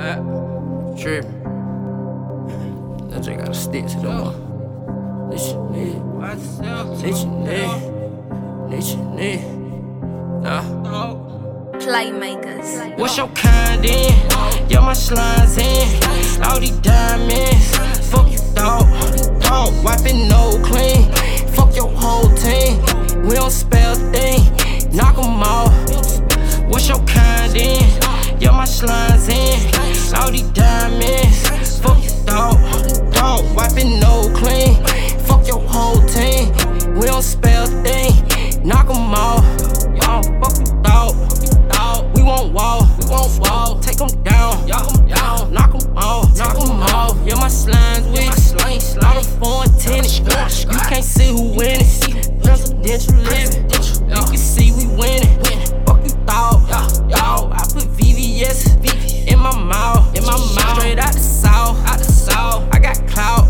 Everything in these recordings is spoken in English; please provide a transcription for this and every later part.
Trippin'. That just gotta stick to the one. Playmakers. What's your kind in? Yeah, my slimes in. All these diamonds. Fuck you, dog. Dog wiping no clean. Fuck your whole team. We don't spell thing. Knock 'em off. What's your kind in? Yeah, my slimes in. All these diamonds. Fuck you, dog. Dog wiping no clean. Fuck your whole team. We don't spell thing. Knock 'em off. Y'all fuck you, dog. We won't walk. Take 'em down. Knock 'em off. Yeah, my slimes with it. All the foreign tennis. You can't see who winning. Presidential living. You can see we winning. Fuck you, dog. I put VVS in my mouth. Straight out the south. I got clout.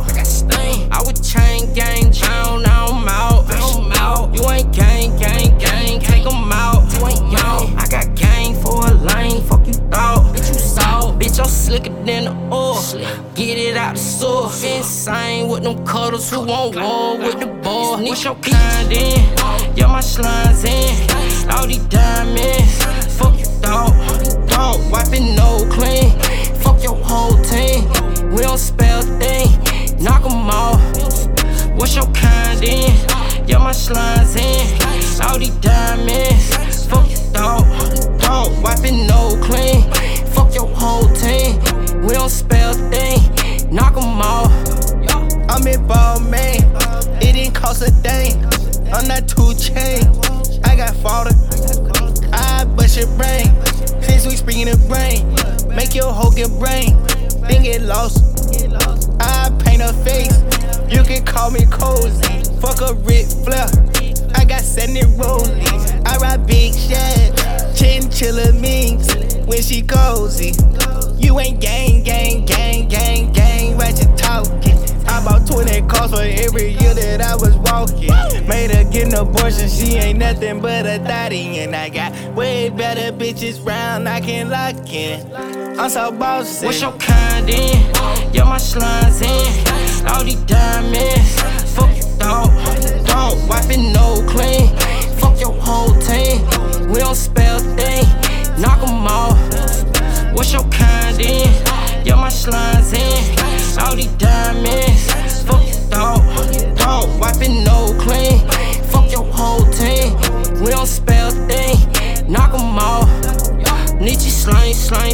I would chain gang down. Now I'm out. You ain't gang. Take 'em out. I got gang for a lane. Fuck you, dog. Bitch, you saw. Bitch, I'm slicker than the oil. Get it out the source. Insane with them cuddles who won't war with the ball. What's your kind in? Yeah, my slimes in. All these diamonds. Fuck you, dog. Dog wiping no clean. Fuck your whole team. We don't spell thing. Knock 'em off. What's your kind in? Yeah, my slimes in. All these diamonds. Fuck you, dog. Dog wiping no clean. Fuck your whole team. We don't spell thing. Knock 'em off. I'm in ball, man. It didn't cost a thing. I'm not 2 Chainz. I got fodder. I bust your brain. Since we speaking of brain, make your whole get brain. Then get lost. I paint a face. You can call me cozy. Fuck a Ric Flair. I got 70 rollies. I ride big shit. Chinchilla means when she cozy. You ain't gang. What you talking? I bought 20 cars for every year that I was walking. Made her get an abortion, she ain't nothing but a thotty. And I got way better bitches round, I can lock in. I'm so bossy. What's your kind in? Yeah, my slimes in. All these diamonds. Fuck you, dog. Dog wiping no clean. Fuck your whole team. We don't spell thing. Knock 'em off. What's your kind in? Yeah, my slimes in. All these diamonds. Fuck you, dog. Dog wiping no clean. Fuck your whole team. We don't spell thing. Knock 'em off. Nietzsche slang.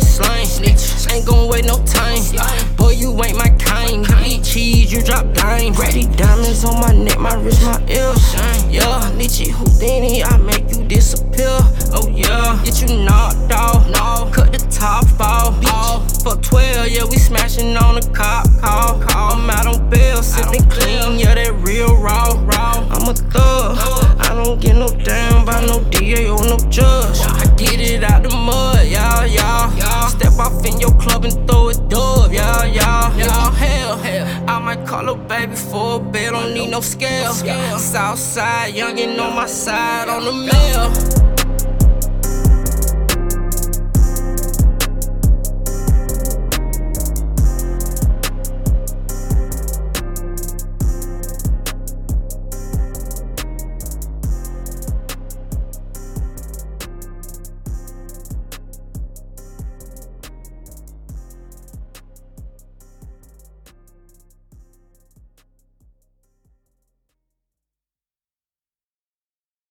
Ain't gon' wait no time. Boy, you ain't my kind. You eat cheese, you drop dimes. Ready diamonds on my neck, my wrist, my ears. Yeah, Nietzsche Houdini, I make you disappear. Oh yeah, get you knocked off. Cut the top off. Fuck 12, yeah, we smashing on the cop call. I'm out on bail, sipping clean, yeah, that real raw. I'm a thug. I don't get no damn by no DA or no judge. I get it out the mud, y'all. Step off in your club and throw it dub, y'all. Hell, I might call a baby for a bed, don't need no scale. Southside, youngin' on my side on the mail.